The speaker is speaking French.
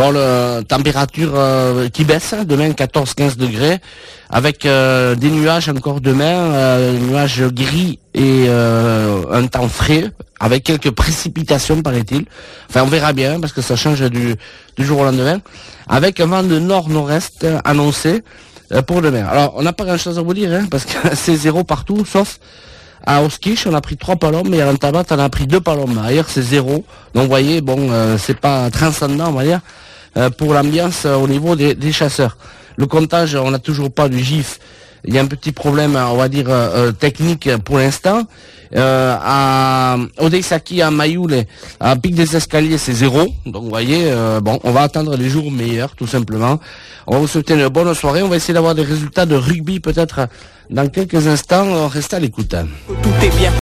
Bon, température qui baisse, demain 14-15 degrés, avec des nuages encore demain, nuages gris et un temps frais, avec quelques précipitations paraît-il. Enfin, on verra bien, parce que ça change du jour au lendemain, avec un vent de nord-nord-est annoncé pour demain. Alors, on n'a pas grand-chose à vous dire, hein, parce que c'est zéro partout, sauf à Oskish, on a pris 3 palombes, et à l'Antabat, on a pris 2 palombes. Ailleurs, c'est 0. Donc, vous voyez, bon, c'est pas transcendant, on va dire, pour l'ambiance au niveau des chasseurs. Le comptage, on n'a toujours pas du GIF. Il y a un petit problème, on va dire, technique pour l'instant. À Odeisaki, à Mayoule, à Pic des Escaliers, c'est 0. Donc, vous voyez, bon, on va attendre les jours meilleurs, tout simplement. On va vous souhaiter une bonne soirée. On va essayer d'avoir des résultats de rugby, peut-être, dans quelques instants. Restez à l'écoute. Tout est bien.